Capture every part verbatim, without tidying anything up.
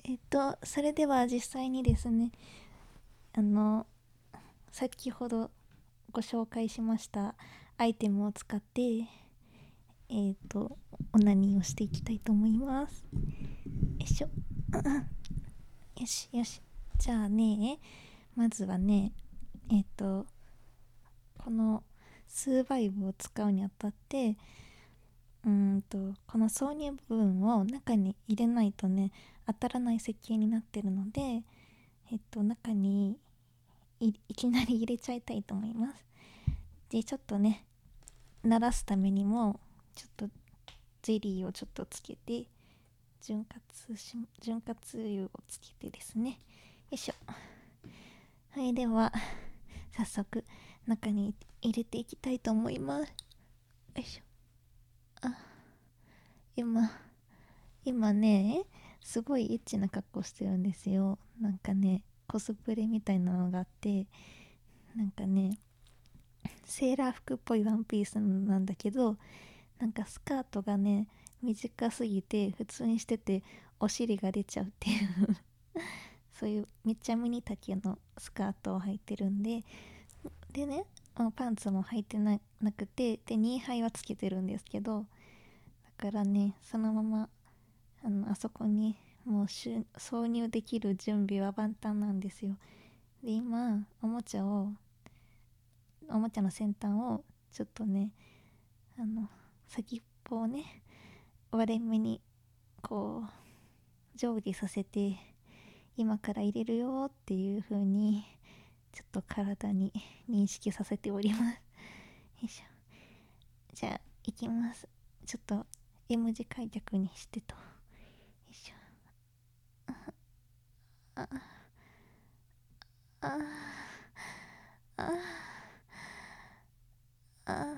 えっとそれでは実際にですね、あの先ほどご紹介しましたアイテムを使ってえっとオナニーをしていきたいと思います。よいしょよしよし。じゃあね、まずはね、えっとこのスーバイブを使うにあたって、うーんとこの挿入部分を中に入れないとね、当たらない設計になってるので、えっと中に い, いきなり入れちゃいたいと思います。でちょっとね、慣らすためにもちょっとゼリーをちょっとつけて、潤滑し潤滑油をつけてですね、よいしょ。はい、では早速中に入れていきたいと思います。よいしょ。あ、今今ね、すごいエッチな格好してるんですよ。なんかね、コスプレみたいなのがあって、なんかね、セーラー服っぽいワンピースなんだけど、なんかスカートがね、短すぎて普通にしててお尻が出ちゃうっていうそういうめっちゃミニ丈のスカートを履いてるんで、でね、パンツも履いて な, なくて、でニーハイはつけてるんですけど、だからね、そのままあのあそこにもう挿入できる準備は万端なんですよ。で今おもちゃをおもちゃの先端をちょっとね、あの先っぽをね、割れ目にこう上下させて、今から入れるよっていう風にちょっと体に認識させております。よいしょ。じゃあ行きます。ちょっと M 字開脚にしてと。よいしょ。ああああ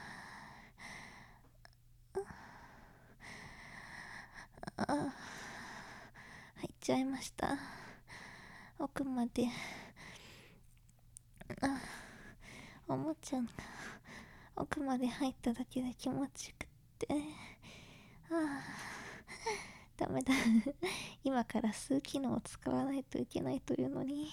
あ入っちゃいました。奥まで。あ、おもちゃが奥まで入っただけで気持ちよくって、ああダメだ今から吸う機能を使わないといけないというのに、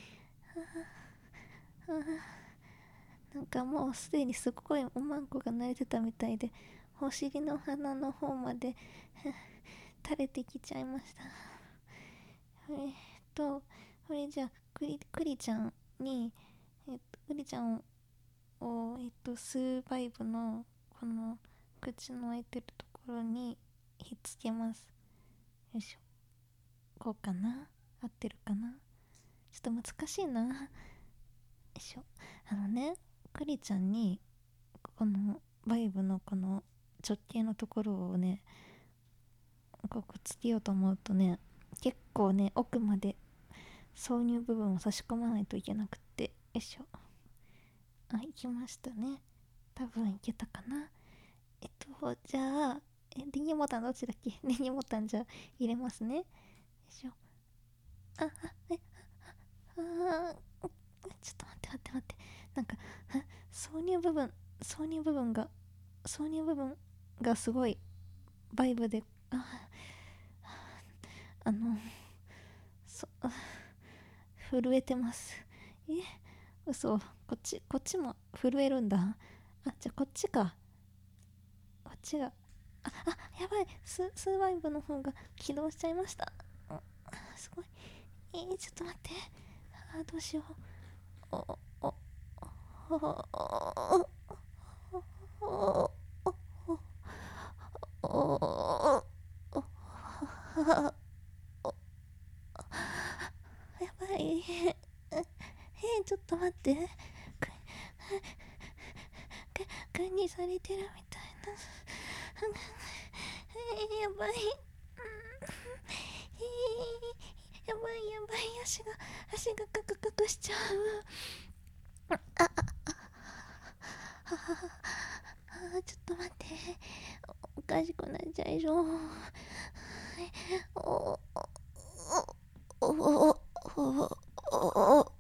ああなんかもうすでにすごいおまんこが慣れてたみたいで、お尻の鼻の方まで垂れてきちゃいました。えー、っとこれじゃあクリクリちゃんに、えー、っとクリちゃんをえー、っとスーバイブのこの口の開いてるところにひっつけます。よいしょ。こうかな、合ってるかな、ちょっと難しいな。よいしょ。あのね、クリちゃんにこのバイブのこの直径のところをね、こうくっつけようと思うとね、結構ね奥まで挿入部分を差し込まないといけなくって、よいしょ。あ、いきましたね。多分いけたかな。えっとじゃあえリンギボタンどっちだっけリンギボタンじゃあ入れますね。よいしょ。ああえああちょっと待って待って待って、なんか挿入部分挿入部分が挿入部分がすごいバイブで、ああのそ震えてます。え、嘘。こっちこっちも震えるんだ。あ、じゃあこっちか。こっちが、ああやばい、ススーバイブの方が起動しちゃいました。あすごい。えー、ちょっと待って。あどうしよう。おおおおおおおやばい。えー、ちょっと待って。管理されてるみたいな。えー、やばい。えー、やばいやばい、足が足がカクカクしちゃう。ああああちょっと待って、おかしくなっちゃいそう。おおおおおお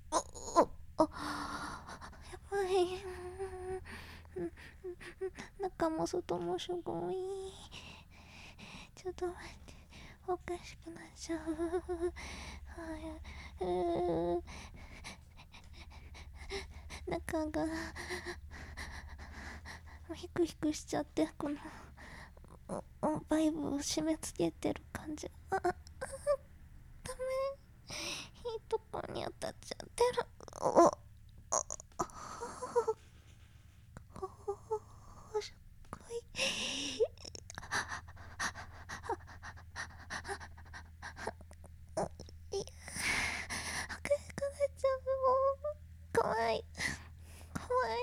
やばい。中中も外もすごい。ちょっと待って、おかしくなっちゃう。うー中がヒクヒクしちゃって、このバイブを締め付けてる感じ。ああ、ダメ、いいとこに当たっちゃってる。おおおお、すっごい。いや、おかしくなっちゃう。もう怖い怖い。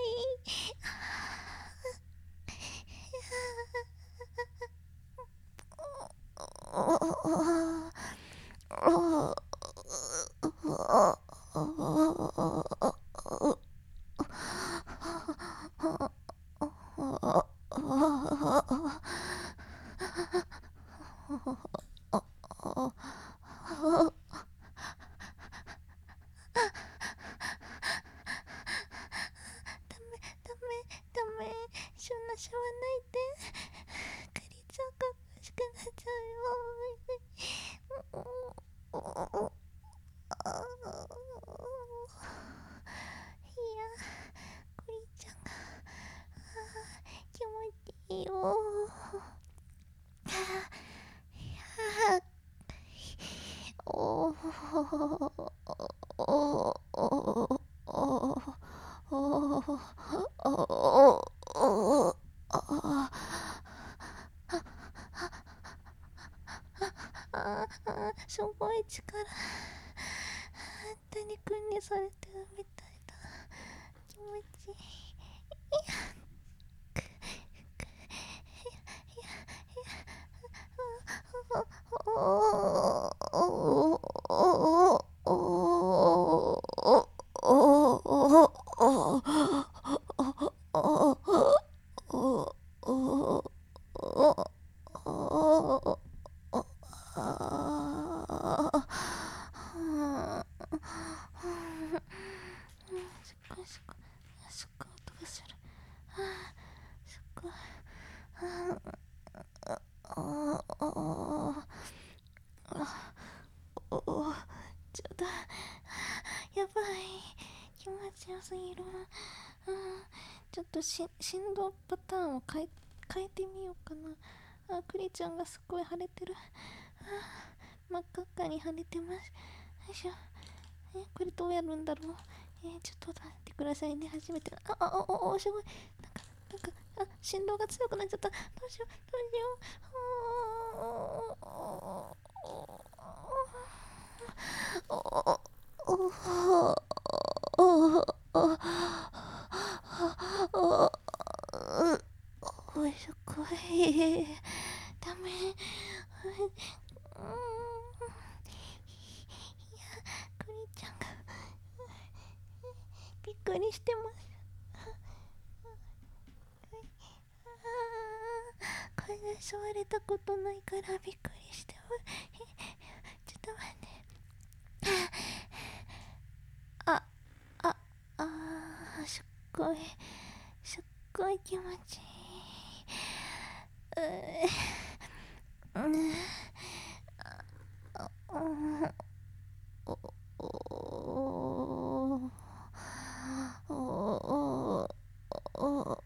ダメダメ、そんなしわないで。かりちゃんが欲しくなっちゃうよ。いや、かりちゃんが気持ちいいよ。おおおすごい力。谷くんにされてるみたいだ。気持ちいい。ちょっとやばい、気持ちよすぎる。うん、ちょっとし振動パターンを変え変えてみようかな。あ、クリちゃんがすっごい腫れてる。あ、真っ赤っかに腫れてます。よいしょ。え、これどうやるんだろう。えー、ちょっと待ってくださいね。初めて。あ、あ、あ、お、お、すごい。なんか、なんか、あ、振動が強くなっちゃった。どうしよう、どうしよう。おおおおいしょこい。ダメ。クリちゃんがびっくりしてます。これ触れたことないからびっくりしてます。ちょっと待って。あ、あ、あー、すっごい、すっごい気持ちいい。うー、うん、あ、うん、お、お、お、お、お、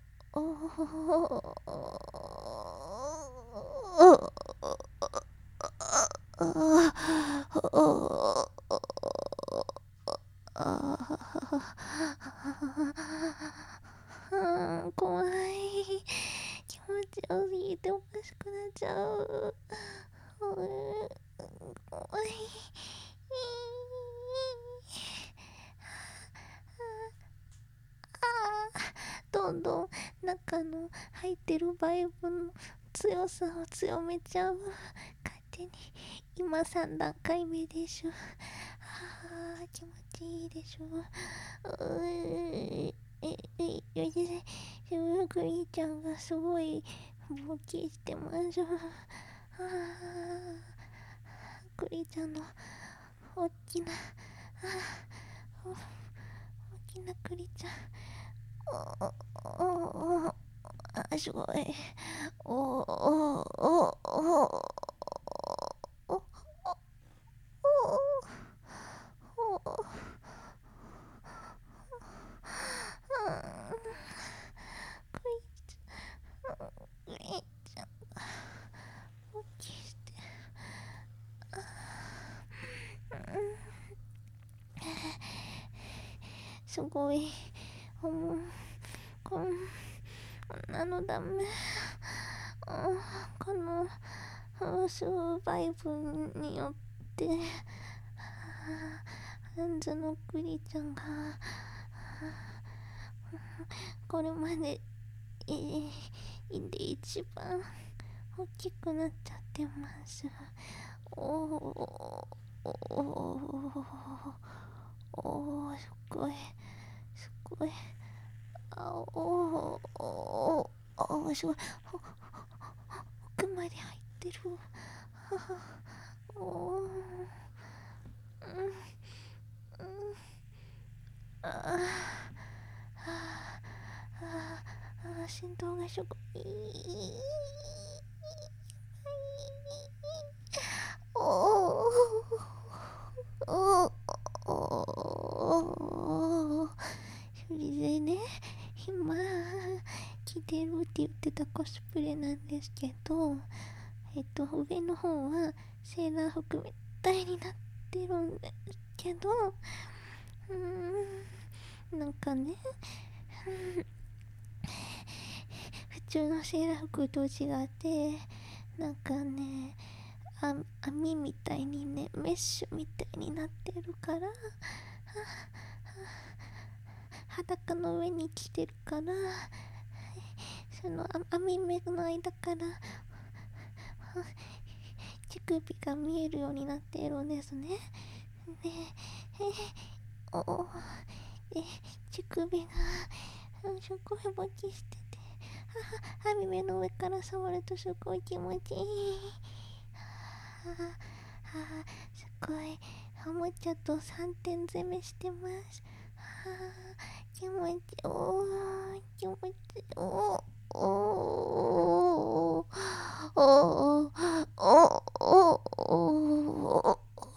怖い、気持ちよすぎておかしくなっちゃう。怖い。どんどん中の入ってるバイブの強さを強めちゃう。勝手に今さん段階目でしょ。あー、気持ちいいでしょ。うーええよいしょ。クリちゃんがすごい勃起してます。あー、クリちゃんの大きな、あー、大きなクリちゃん。おおおお、あ、 すごい。おおおおおおすごい。うん、こんなのダメ。このスバイブによってハンズのクリちゃんがこれまでいで一番大きくなっちゃってます。おおおおおすごいすごい。あおおおすごい。奥まで入ってる。おおうんうんあああ心臓がすごい。おおおおそれでね、今着てるって言ってたコスプレなんですけど、えっと上の方はセーラー服みたいになってるんですけど、うーんなんかね、普通のセーラー服と違って、なんかねあ網みたいにね、メッシュみたいになってるから、裸の上に着てるから、その網目の間から乳首が見えるようになっているんですね。で、えおで乳首がすごいぼちしてて、網目の上から触るとすごい気持ちいい。すごいおもちゃとさんてん攻めしてます。気持ちいい。おー気持ちいい。おーおーおーおーおーお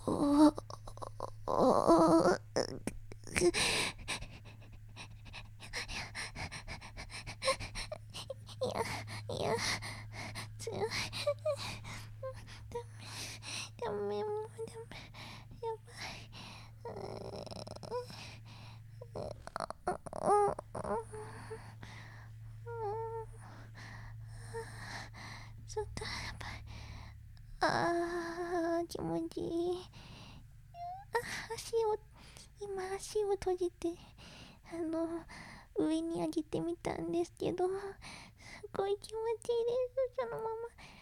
ーいやいや強い。ダメもうダメやばい。ちょっとやばい。あー気持ちいい。あ足を今足を閉じてあの上に上げてみたんですけど、すごい気持ちいいです。そのまま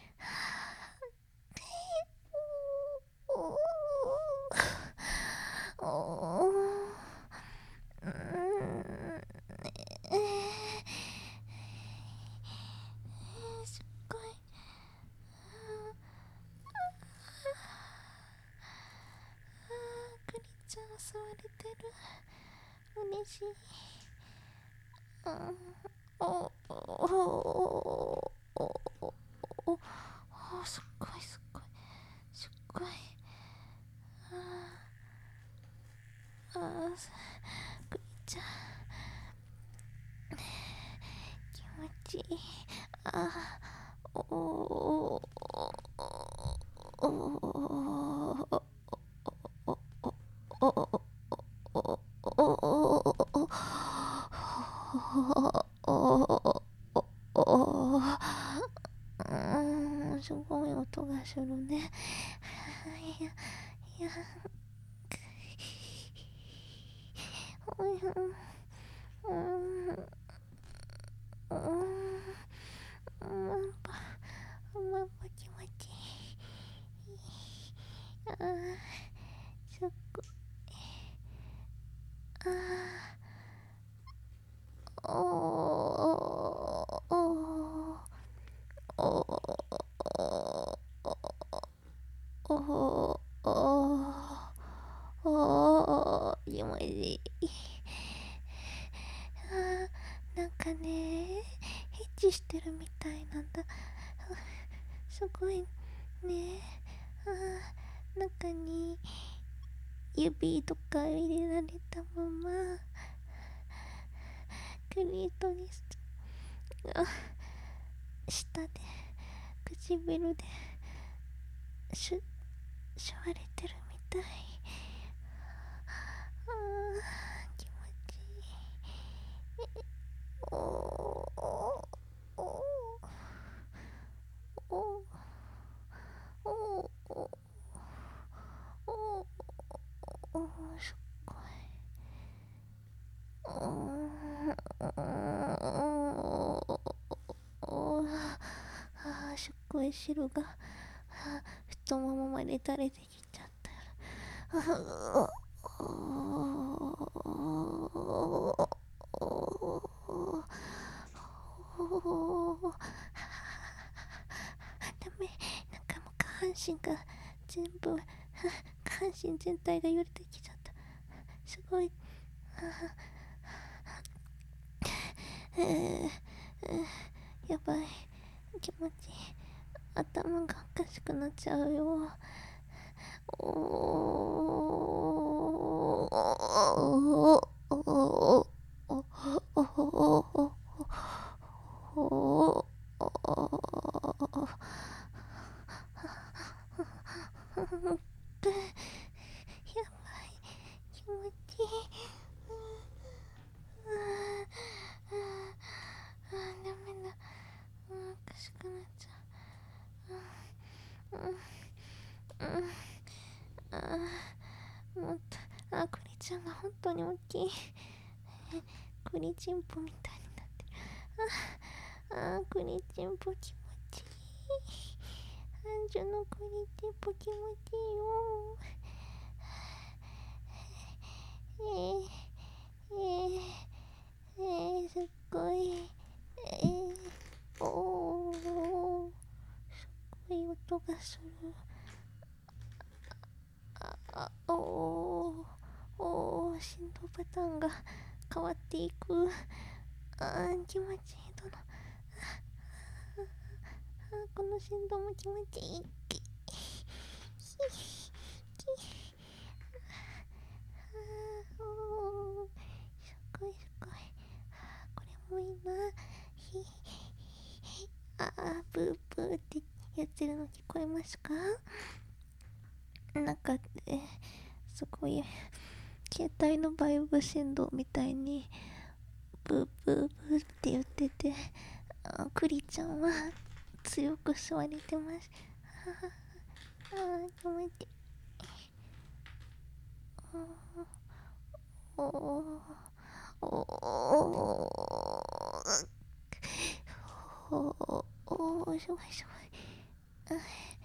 おおうーんえー、すっごい。クリちゃん吸われてる。嬉しい。うんおおおおおすっごいすっごいすっごい。ああクリちゃん気持ちいい。あおおおおすごい音がするね。いやいやうんうんうんぱうんぱ気持ちいい。あーすっごい。あーおーおーおーおーおーおー気持ちいい。 してるみたいなんだ。すごいね。あー、中に指とか入れられたままクリトリスが下で唇でしゅしゅわれてるみたい。あー、気持ちいい。おーおーおーおーおーおーおー、すっごい。おーおー、あー、すっごい汁が太ももまで垂れてきちゃったよ。あーダメ、なんかもう下半身が全部下半身全体が揺れてきちゃった。すごい。やばい、気持ちいい。頭がおかしくなっちゃうよ。おおやばい、気持ちいい。あー、ダメだ。おかしくなっちゃう。うんうん、あー、もっと、あ、クリちゃんが本当に大きい。クリチンポみたいになってる。ああ、クリチンポ気持ちいい。アンジュのクリチンポ気持ちいいよ。えー、えー、えー、すっごい。えー、おー、すっごい音がする。あ、あ、おー、おー、振動パターンが変わっていく。あー、気持ちいい。どの、あー、この振動も気持ちいい。あー、おー、すごいすごい。あー、これもいいな。ひあー、ブーブーってやってるの聞こえますか？なんか、えすごい携帯のバイブ振動みたいにブーブーブーって言ってて、あ、クリちゃんは強く吸われてます。あー、気持ちいい。おーおーおーおー、すごいすごい。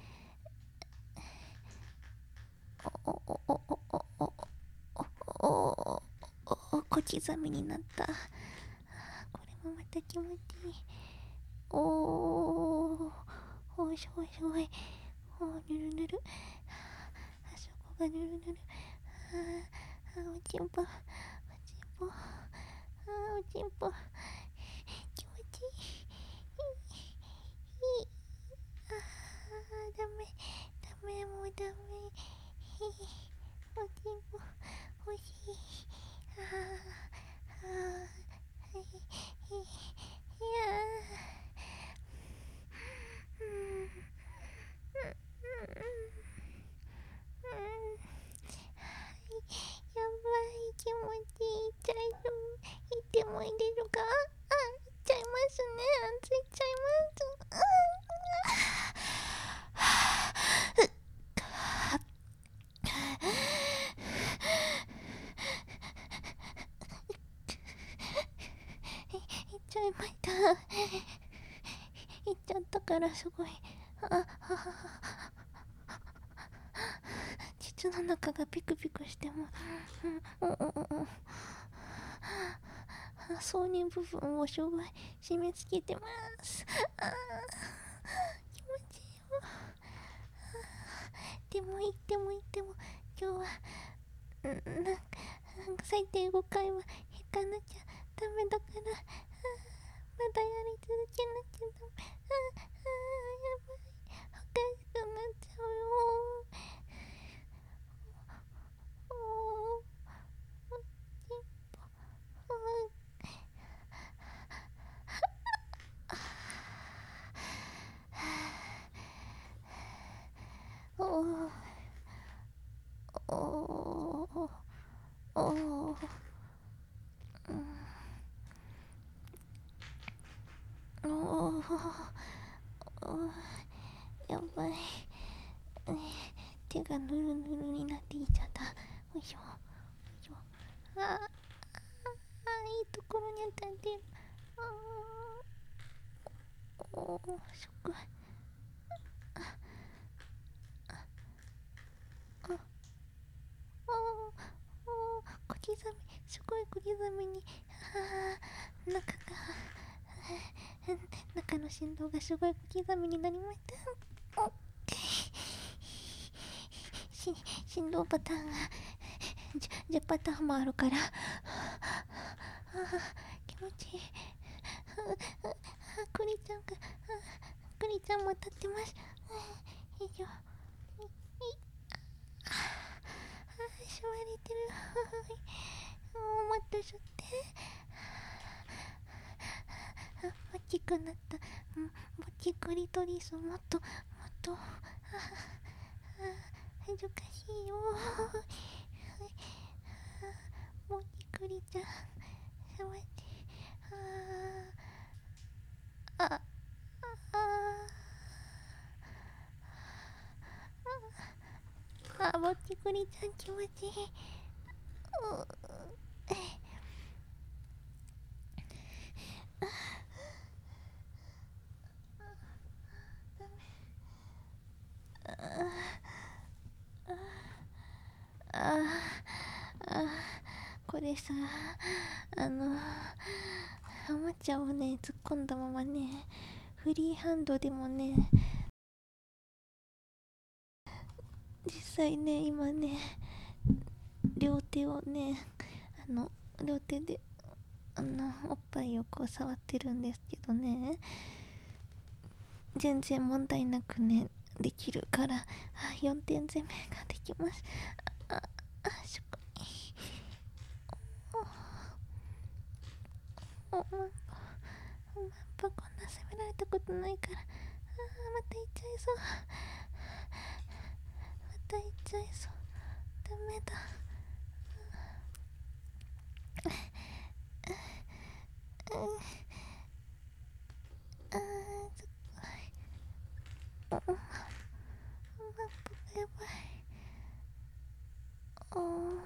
おおおおおおおおお、小刻みになった。これもまた気持ちいい。おおお、すごいすごい。おー、ぬるぬる。あそこがぬるぬる。あー、おちんぽ、おちんぽ、あー、おちんぽ、気持ちいい。あー、ダメダメ、もうダメ。おちんぽ欲しい。あーあー、はい、いやー、うんうんやばい、気持ちいい。ちゃいそう。行ってもいいですか？あ、行っちゃいますね。ついちゃいます。行っちゃいました。行っちゃったからすごい。あ、ははは。膣の中がピクピクしても、うんうんうんうん、挿入部分をすごい締め付けてます。あー、気持ちいいよ。でも行っても行っても今日はんなんか最低ごかいは引かなきゃダメだから、 だやり続けなきゃダメ。ああやばい、おかしくなっちゃうよ。おおおおおおおおおおやばい、手がぬるぬるになっていっちゃった。おいしょおいしょ。ああ、あいいところに当たってる。あおおすごい。あおお小刻み、すごい小刻みに、ああ中が中の振動がすごい小刻みになりました。おし振動パターンがじゅうパターンもあるから、あ気持ちいい。あクリちゃんが、クリちゃんも当たってます。よいしょ。あ吸われてる。もうもっと吸って。大きくなった。ぼっちクリトリスもっともっと。恥ずかしいよ。ぼっちクリちゃん触って。ああああぼっちクリちゃん気持ちいい。ああこれさ、あのおもちゃをね突っ込んだままね、フリーハンドでもね、実際ね今ね両手をね、あの両手であのおっぱいをこう触ってるんですけどね、全然問題なくねできるから、あよんてん攻めができます。あああすごい。おおまんぱおまんぱこんな攻められたことないから、あまた行っちゃいそう、また行っちゃいそう、ダメだ。あーすごい。おおまんぱがやばい。おー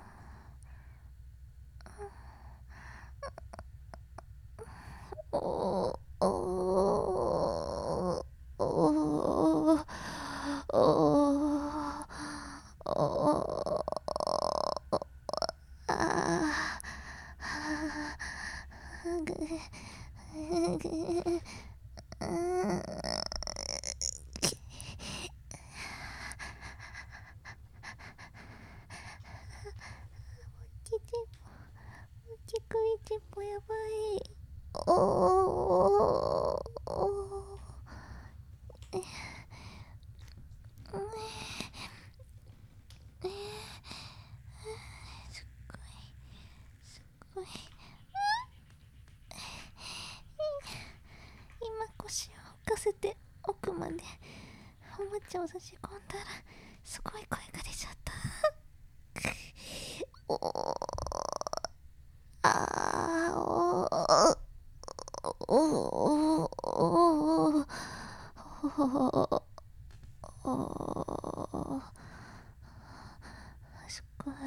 おーおーおーおーおーあーぐぐうんキチキクイチッポやばい。おおおええすっごいすっごい。今腰を浮かせて奥までおもちゃを差し込んだらすごい声が出ちゃった。おーあーおーおーおーおーおーすごい。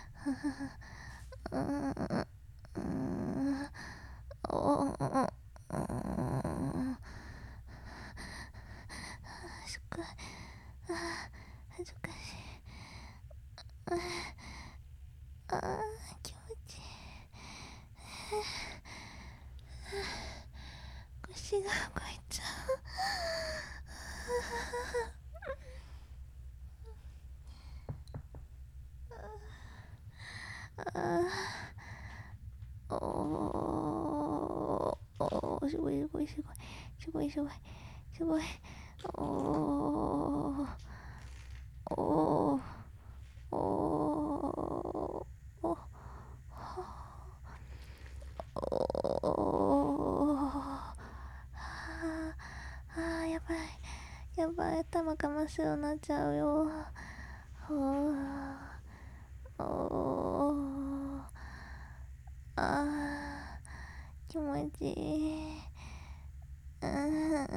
うんうんおーうんすごい。あ恥ずかしい。ああ気持ちいい。腰が動いちゃう。ああおーおごいすごいすごいすごいすごいすごいすごいおーおーおーおーおーあーやばいやばい頭が真っ白になっちゃうよ。おーおーあー気持ちいい。うん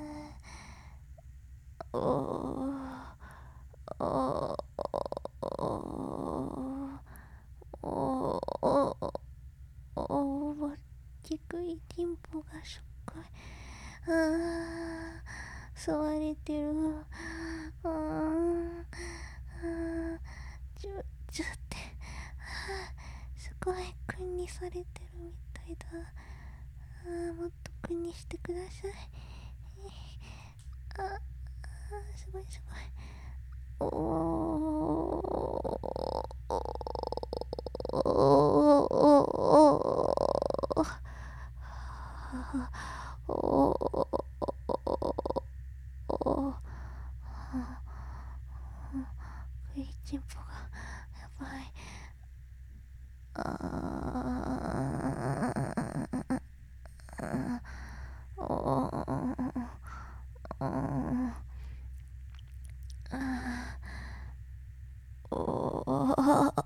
おーおーおーおーおー低いテンポがすっごい。あー吸われてる。うーんちょちょってすごい君にされてるみたいだ。あもっと君にしてください。ああすごいすごいおーおーおー食いちんぽがやばい。あーおーおーおー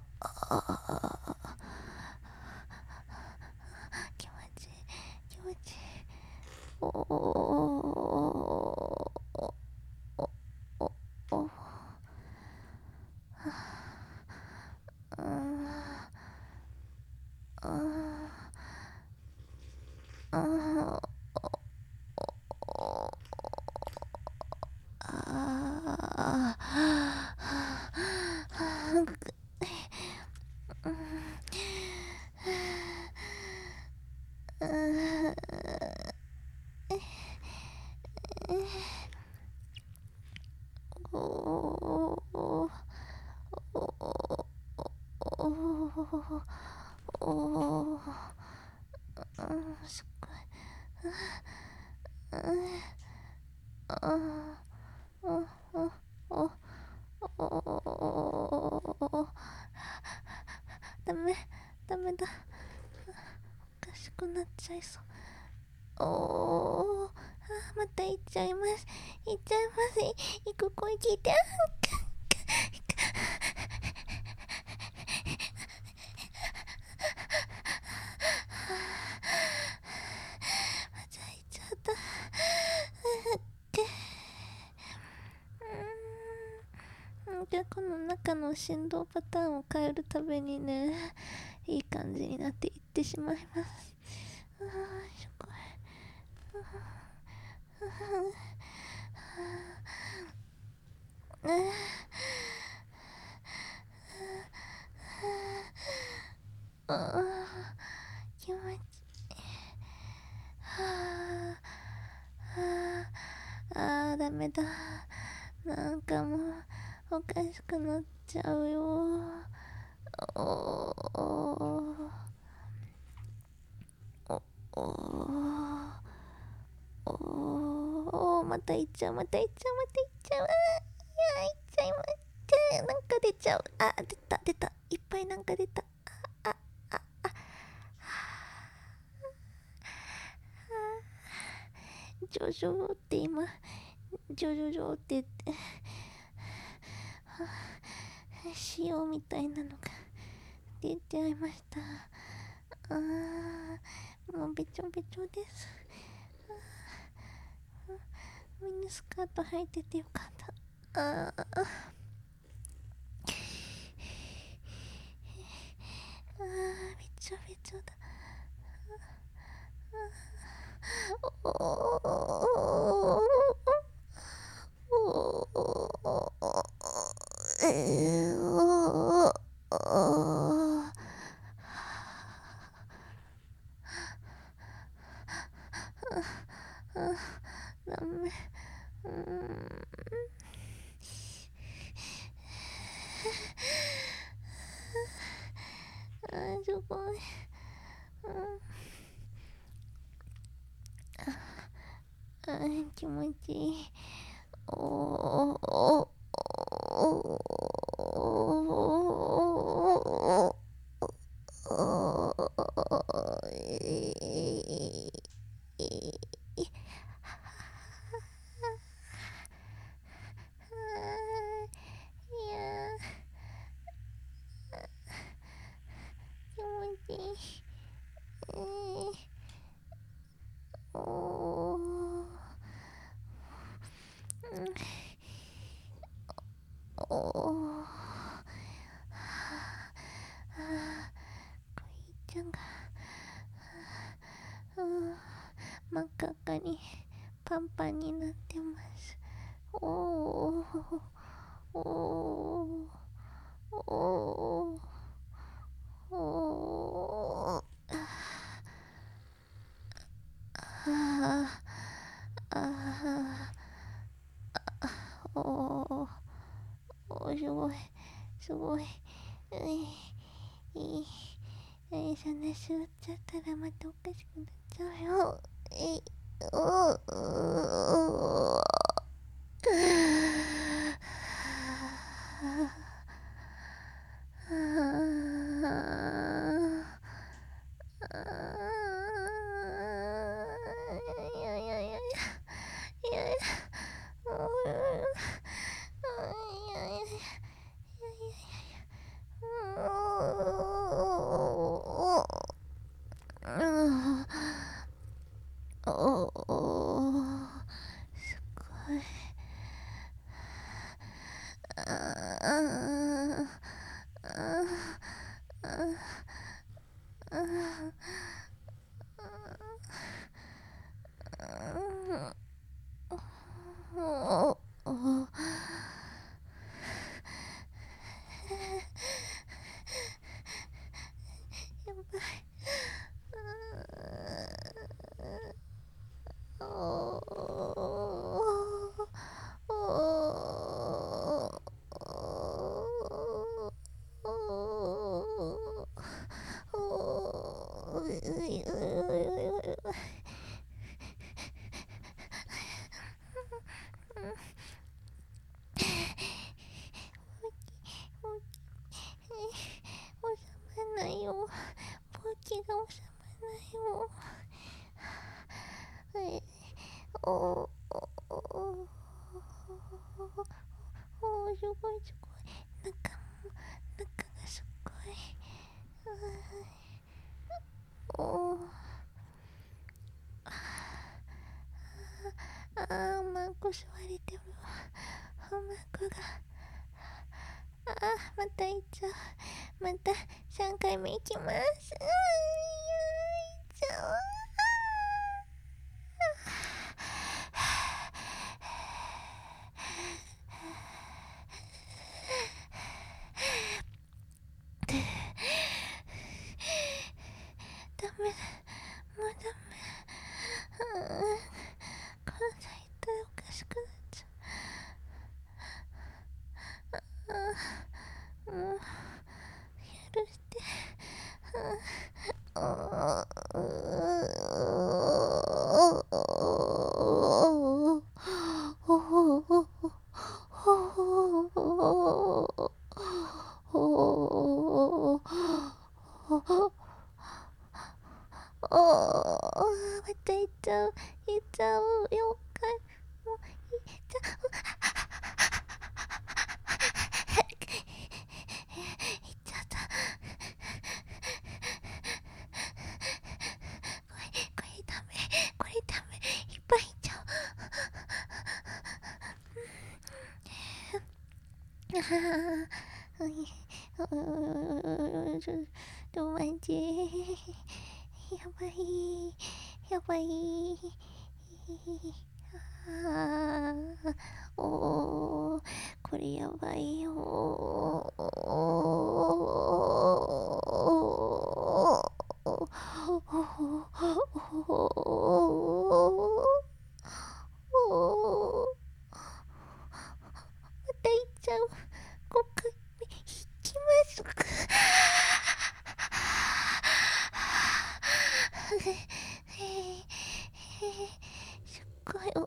気持ちいい気持ちいいおーおーおーおーすっごい。ダメダメだおかしくなっちゃいそう。おーあまた行っちゃいます行っちゃいます行く声聞いてまた行っちゃったうーんじゃあこの中の振動パターンを変えるためにねいい感じになっていってしまいます。あーすごいああ気持ちいいはあああダメだなんかもうおかしくなっちゃうよおおおおおまた行っちゃうまた行っちゃうまた行っちゃうあいや行っちゃいまったなんか出ちゃうあ出た出たいっぱいなんか出たああああジョジョって今ジョジョジョって言って塩みたいなのが出ちゃいました。あーもうべちょべちょです。ミニスカート履いててよかった。あーあーべちょべちょだ。おおえーおおダメうーんあーすごいうんあー気持ちいい。おーおーおーちゃんが真っ赤っかにパンパンになってます。おーおーおーおーおーあーあーおーおーすごいすごい。ういいいえそんな座っちゃったらまたおかしくなっちゃうよ。えいおうおいやいやいやいやいやおおおおすごいすごい中も中がすごいおああマンコ吸われてるわマンコがああまた行っちゃうまたさんかいめ行きますああ行っちゃうダメだもうダメ関西行ったらおかしくなっちゃうもう許してあまた行っちゃう行っちゃう了解もう行っちゃう行っちゃったこれこれダメこれダメいっぱい行っちゃうああロマンチやばいやばいあーおーこれやばいよまた行っちゃうごかいめ行きますすっごいお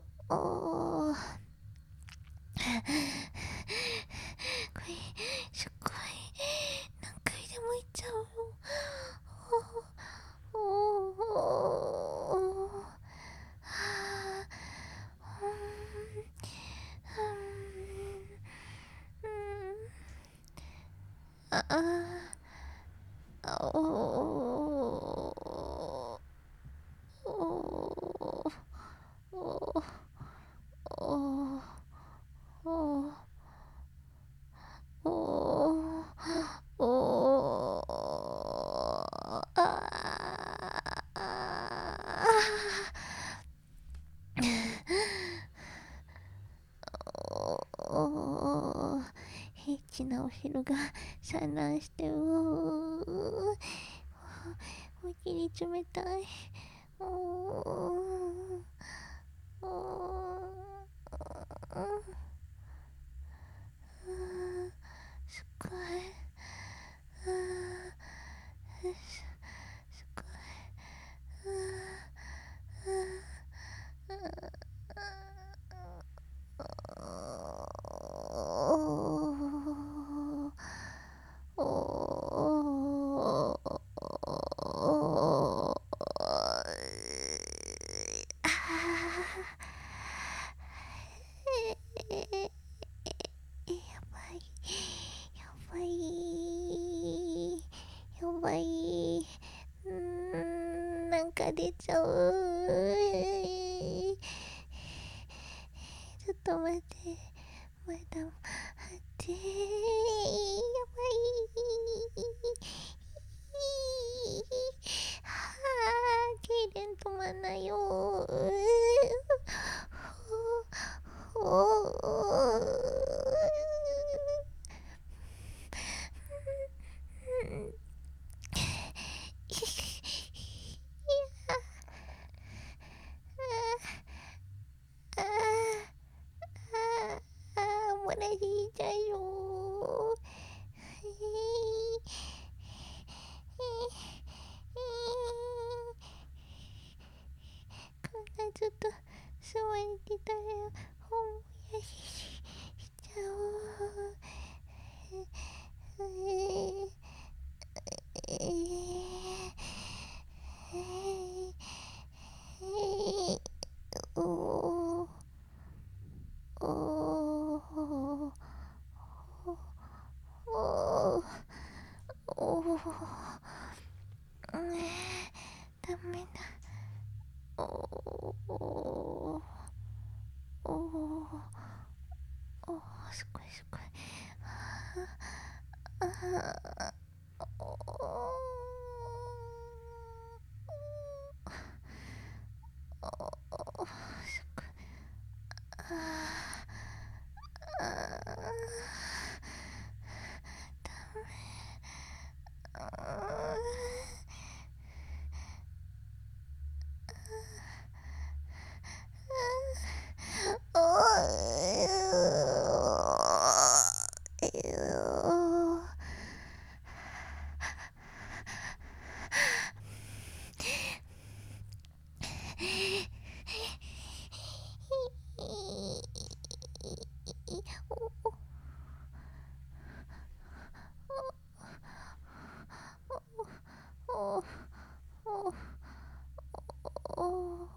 おおおおあおエッチなお汁が散乱して、うーおきに冷たい。おおおすごい。すごい。おおやばいやばいやばい。うーん、なんか出ちゃう。ちょっと待って、まだ待って、やばい。はあ、痙攣止まんないよ。おおあああ漏らしちゃうよ。こんなずっと座れてたら本もやししちゃおう。えーえーえーおーおーおーおーうんダメだ。おーおーおーおーすごいすごい。ああおーおーすごい。ああダメ。おーおおお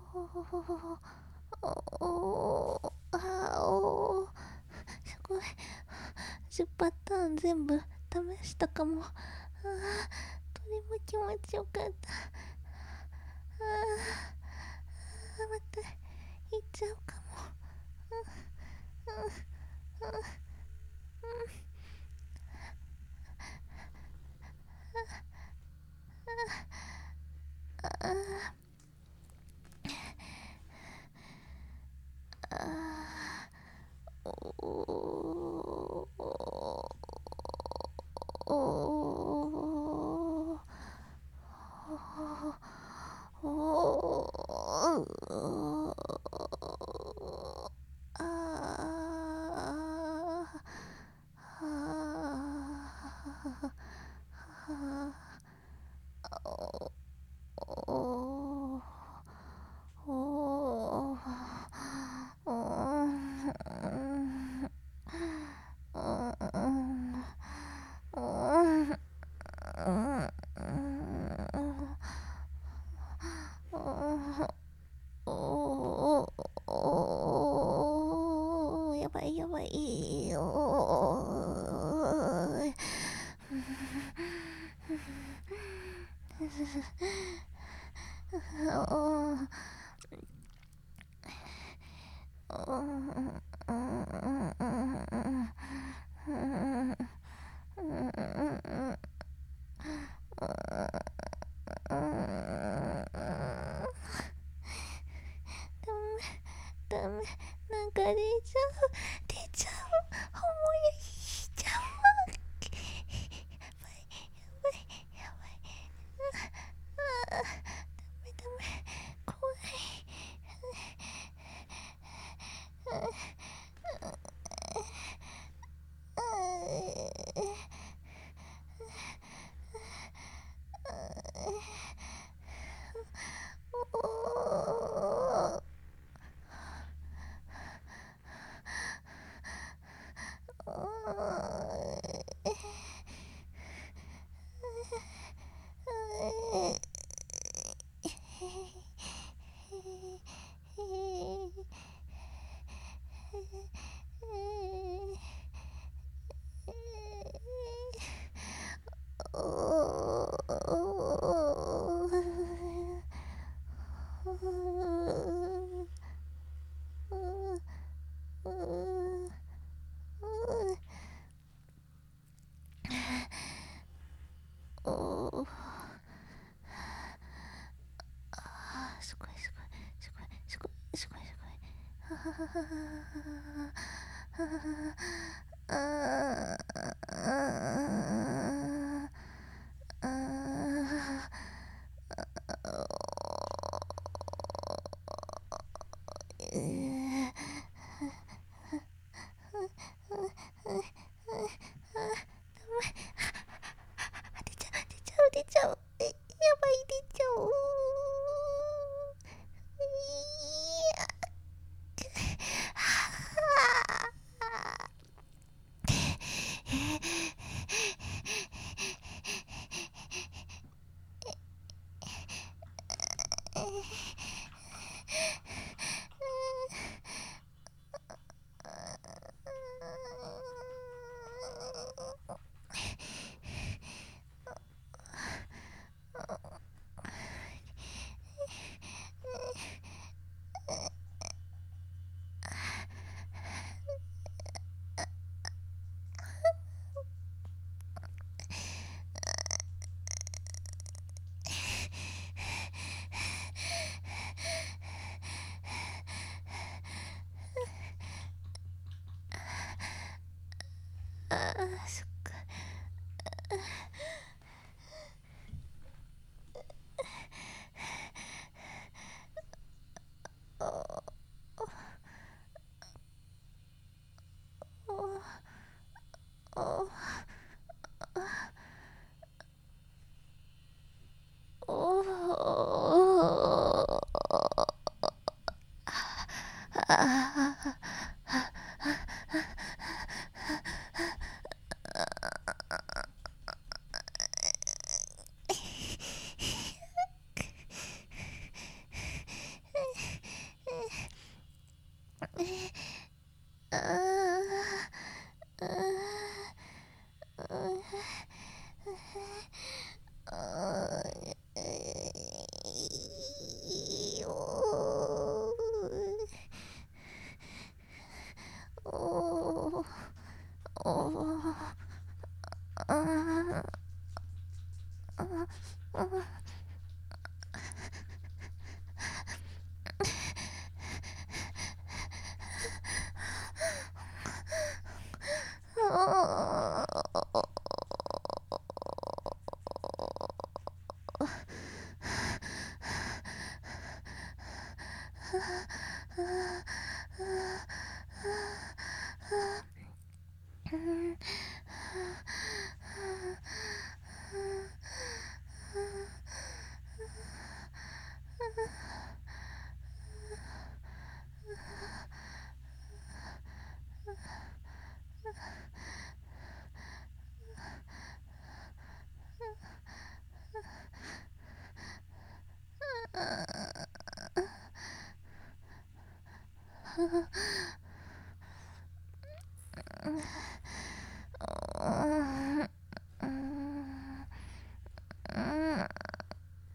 おあおすごい。じゅうパターン全部試したかも。あーどれも気持ちよかった。あーまたいっちゃうかも。うんうんうんあああおおおおおおやばいやばいよダメ、なんか出ちゃう、出ちゃう、思い出しちゃう。やばい、やばい、やばい。ああ、ダメダメ、怖い。すごいすごいすごいすごいすごいすごい。出ちゃう出ちゃう出ちゃう、え、やばい、出ちゃう。ああ、そっか。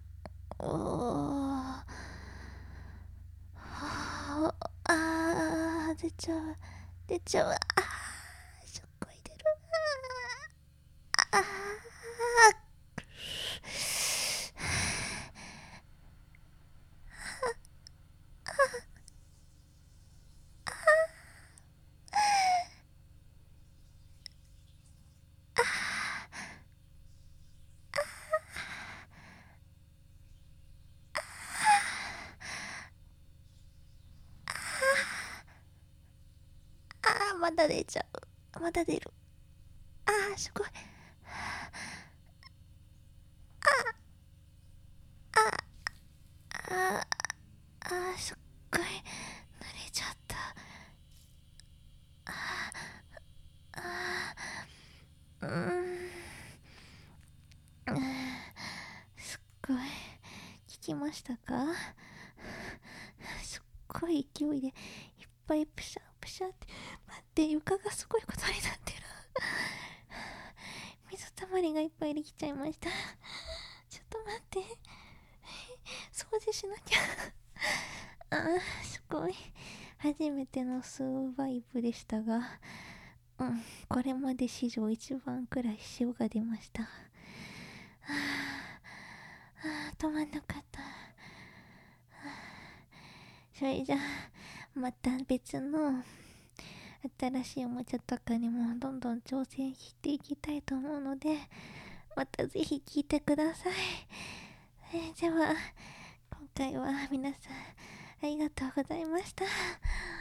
ああ。 出ちゃう出ちゃう。あーすっごい出る。あーあーまだ出ちゃう。まだ出る。あーすごい。あーあーすっごい濡れちゃった。あーあーうーんすっごい聞きましたか？すっごい勢いでいっぱいプシャプシャって待って、床がすごいことになってる。水たまりがいっぱいできちゃいました。ちょっと待って、掃除しなきゃ。あーすごい初めてのスーバイブでしたが、うんこれまで史上一番くらい塩が出ました。あーあー止まんなかった。それじゃあまた別の新しいおもちゃとかにもどんどん挑戦していきたいと思うので、またぜひ聞いてください。えー、では今回は皆さんありがとうございました。